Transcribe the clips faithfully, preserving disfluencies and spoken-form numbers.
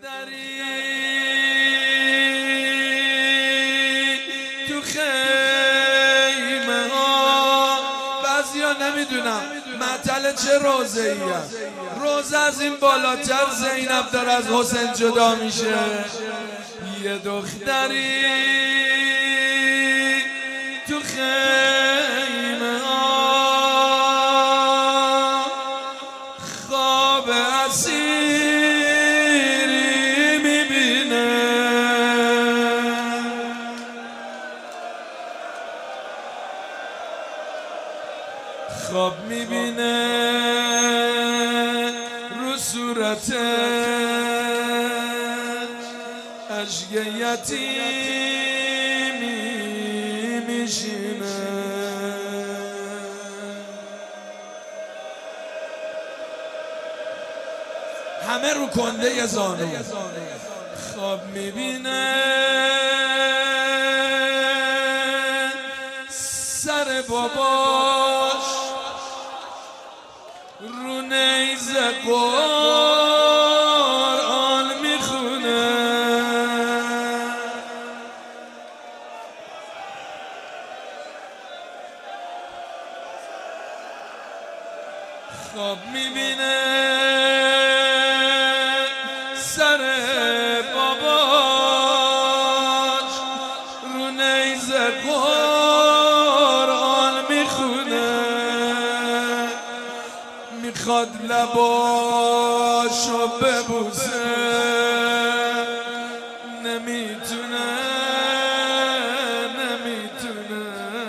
دختری تو خیمه ها، بعضیا نمیدونم مطل چه روزه ای هست. روزه از این بالاتر زینب داره از حسین جدا میشه. یه دختری تو خیمه ها، خواب اسیری میبینه، خواب میبینه رو صورتش اشک یتیمی میشینه. همه رو کنده ی زانو خواب میبینه، سر باباش رو نیزه قرآن میخونه. خواب میبینه سر باباش رو نیزه قرآن میخونه، میخواد لباشو ببوسه نمیتونه نمیتونه.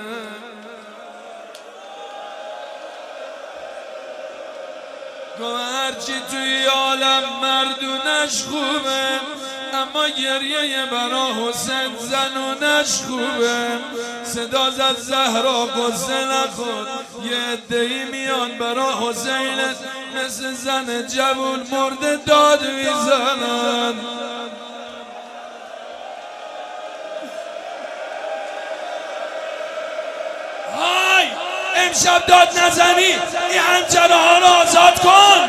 گوه هرچی توی عالم مردونش خوبه، اما گریه برا حسین زنونش خوبه. صدا زد زهرا قصه نخور، یه عده‌ای میان برا حسین مثل زن جوون مرده داد میزنن. های امشب داد نزنی، این حنجره ها رو آزاد کن.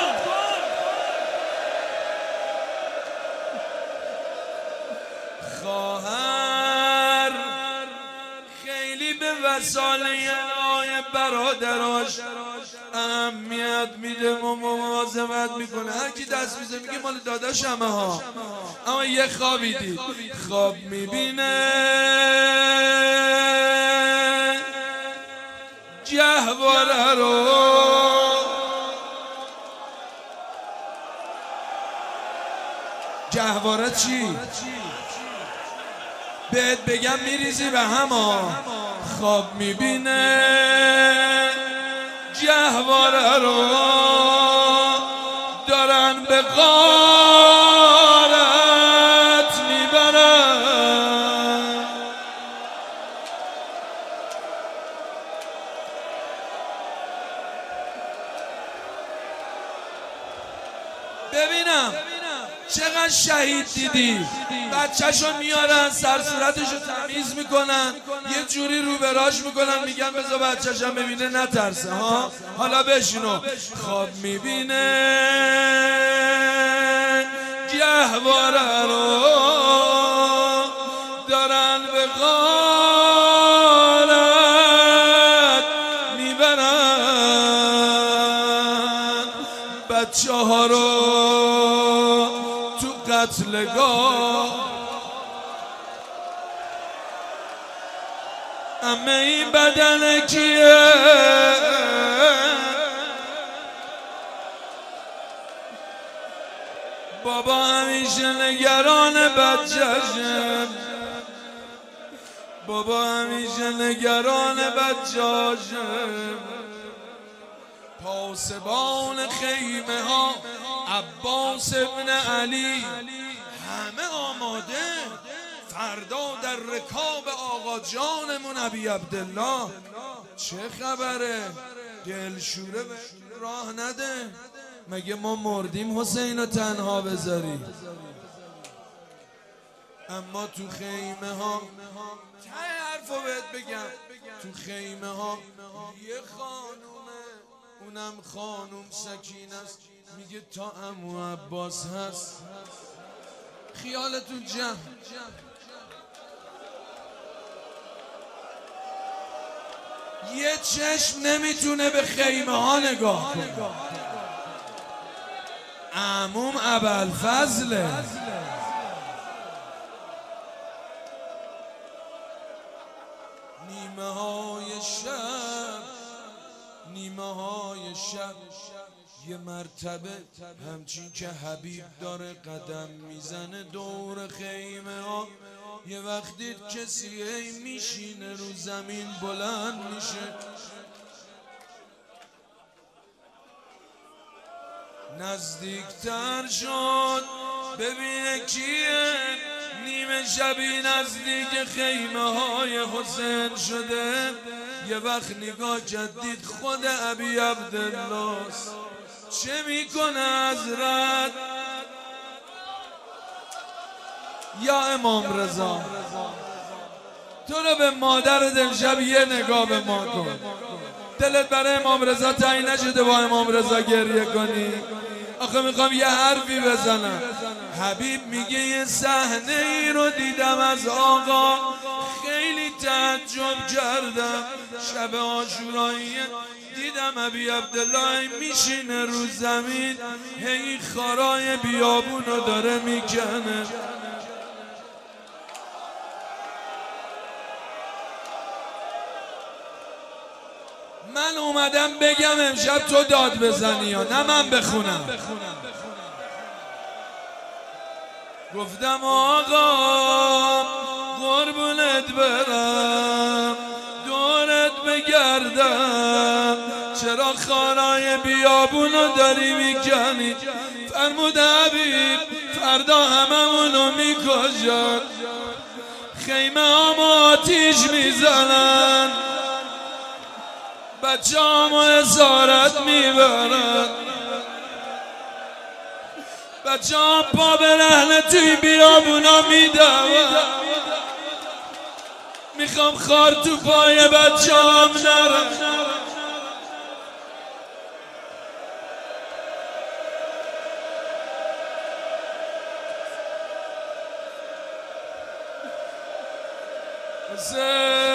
خواهر خیلی به وصاله آی برادراش اهمیت میده و مواظبت میکنه. هر کی دست میزه میگه مال داداش همه ها. اما یه خوابی دید، خواب میبینه جهواره رو، جهواره چی؟ بهت بگم میریزی به هما. خواب میبینه جهواره رو دارن به غارت میبرن. ببینم چقدر شهید دیدی، بچه‌شو میارن سر صورتشو تمیز میکنن، یه جوری رو براش میکنن، میگن بذار بچه‌شم ببینه نترسه ها. حالا بشینو. خواب میبینه گهواره رو دارن به غارت میبرن، بچه ها رو تو قتلگاه. همه این بدن کیه؟ بابا همیشه نگران بچه‌شه، بابا همیشه نگران بچه‌شه. پاسبان خیمه ها عباس ابن علی همه آماده، فردا در رکاب آقا جانمون ابی عبدالله. چه خبره؟ دلشوره به راه نده، مگه ما مردیم حسین رو تنها بذاری؟ اما تو خیمه ها ته حرفو بهت بگم، تو خیمه ها یه خانومه، اونم خانوم سکینه است، میگه تا عمو عباس هست خیالتون جمع. یه چشم نمیتونه به خیمه ها نگاه کنه. عموم ابوالفضله. نیمه های شب، نیمه های شب، یه مرتبه همچین که حبیب داره قدم میزنه دور خیمه ها، یه وقتی کسی میشینه رو زمین بلند میشه. نزدیکتر شد ببینه کیه، نیمه شبی نزدیک خیمه های حسین شده. یه وقت نگاه جدید خود ابی عبدالله چه میکنه حضرت؟ یا امام رضا تو رو به مادر دلشب یه نگاه به ما کن. دلت برای امام رضا تنگ نشده با امام رضا گریه کنی؟ آخه میخوام یه حرفی بزنم. حبیب میگه یه صحنه ای رو دیدم از آقا، خیلی تعجب کردم. شب عاشورایی دیدم ابی عبدالله میشینه رو زمین، هی خارای بیابون رو داره میکنه. من اومدم بگم امشب تو داد بزنی یا نه من بخونم. گفتم آقا قربونت برم دورت بگردم، چرا خارای بیابونو داری میکنی؟ فرمود حبیب فردا هممونو میکشن، خیمه هم آتیش میزنن، بچه همو اسارت میبرن، بچه هم پا به رهنه توی بیابونا میدون. میخوام خار تو پای بچه هم نرم. حسین